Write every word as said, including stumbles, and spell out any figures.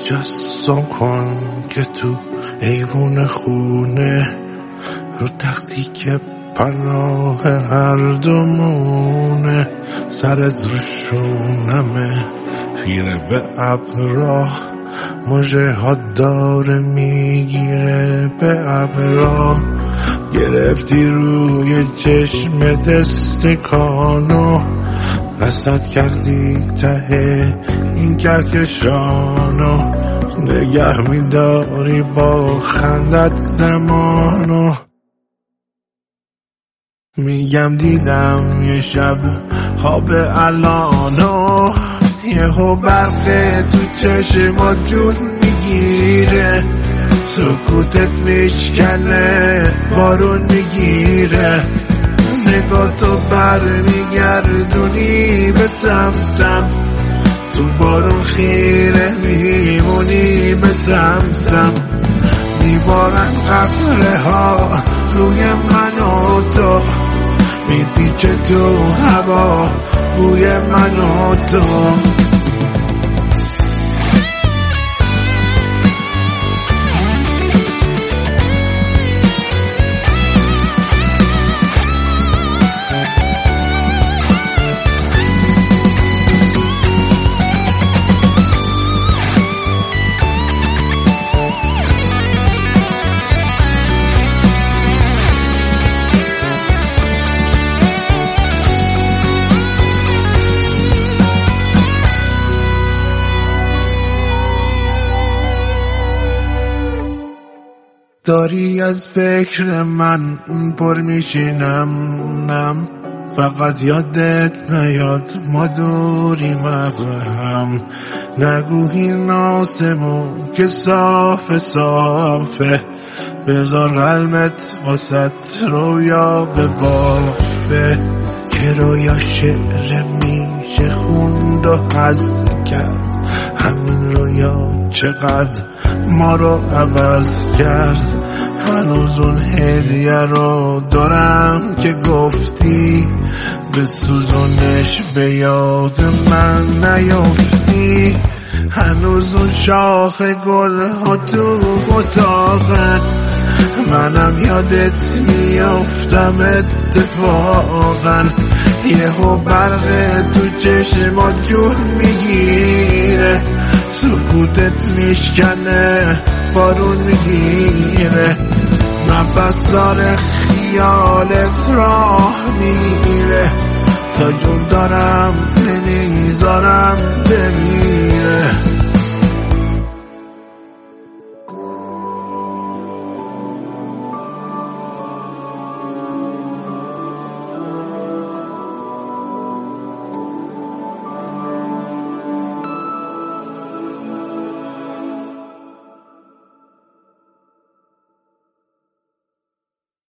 مجسم کن که تو ایوون خونه رو تختی که پناه هر دومونه، سرت رو شونمه خیره به ابرا، مژه ها داره میگیره به ابرا، گرفتی روی چشم دستکانو، رصد کردی ته این کهکشانو، نگه میداری با خندت زمانو. میگم دیدم یه شب خواب الانو، یهو برق تو چشمات جون میگیره، سکوتت میشکنه بارون میگیره، نگاه تو بر میگردونی به سمتم، تو بارون خیره میمونی به سمتم، میبارن قطره ها روی من و تو، میپیچه تو هوا بوی من و تو. داری از فکر من پر میشینم، نم فقط یادت نیاد ما دوریم از هم، نگو این آسمون که صاف صافه، بذار قلبت واسط رویا به بافه، که رویا شعر میشه خوند و حذف کرد، همین رویا چقدر ما رو عوض کرد، هنوز اون هدیه رو دارم که گفتی، به سوزونش به یاد من نیفتی، هنوز اون شاخ گل ها تو اتاقه، منم یادت میافتم اتفاقا، یهو برق تو چشمات جون میگیره، سکوتت میشکنه بارون میگیره، نفس داره خیالت راه میره، تا جون دارم نمیذارم بمیره.